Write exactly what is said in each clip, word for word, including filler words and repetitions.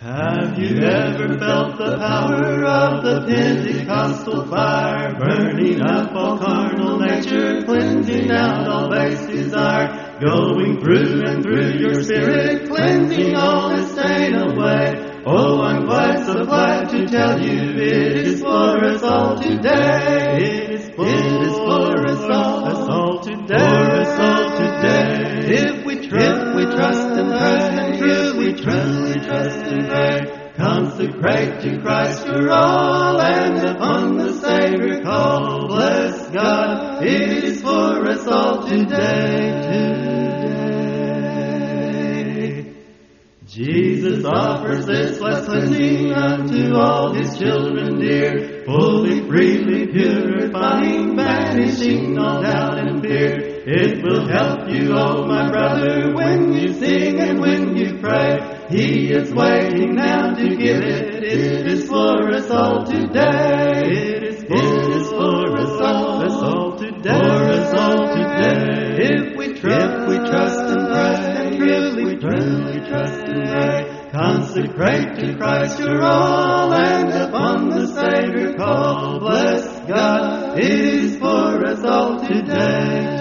Have you ever felt the power of the Pentecostal fire, burning up all carnal nature, cleansing out all base desire, going through and through your spirit, cleansing all this stain away? Oh, I'm quite so glad to tell you it is for us all today. It is for, it is for us all, us all today. For us all today. If we trust, if we trust and trust and truly, truly trust and pray, consecrate to Christ your all, and upon the Savior call. Bless God, it is for us all today, today. Jesus offers this blessed cleansing unto all His children dear, fully, freely, purifying, banishing all doubt and fear. It will help you, oh my brother, when you sing and when you pray. He is waiting now to give it. It is for us all today. It is for, it is for us all, us all today. For us all today. If we trust, if we trust and trust and truly, truly trust and pray, consecrate to Christ your all, and upon the Savior call. Bless God, it is for us all today,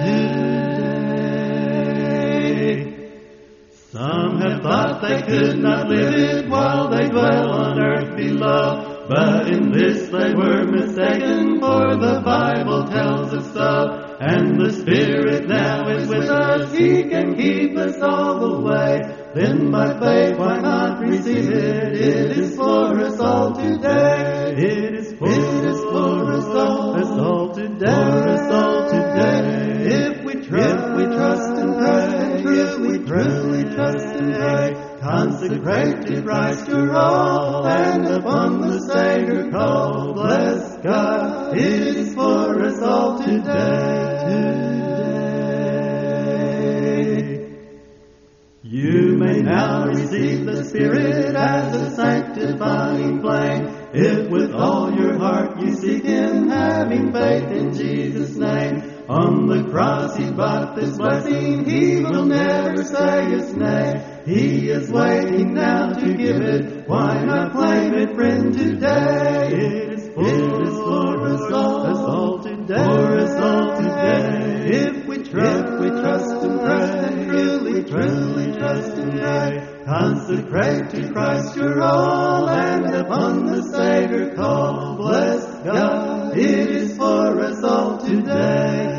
today. Some have thought they could not live it while they dwell on earth below, but in this they were mistaken, for the Bible tells us so. And the Spirit now is with us, He can keep us all the way. Then by faith why not receive it? It is for us all today. It is for, it is for us all, us all today. For us all today. If we trust, if we trust and trust and truly, truly trust and pray, consecrate to Christ your all, and upon the Savior call. Bless God, it is for us all today, today. You may now receive the Spirit as a sanctifying flame, if with all your heart you seek Him, having faith in Jesus' name. On the cross He bought this blessing, He will never say His name. He is waiting now to give it. Why not claim it, friend, today? It is for, it is for us all, us all today. For us all today. If we trust, if we trust and pray, and truly, truly trust and pray, consecrate to Christ your all, and upon the Savior call. Bless God, it is for us all today.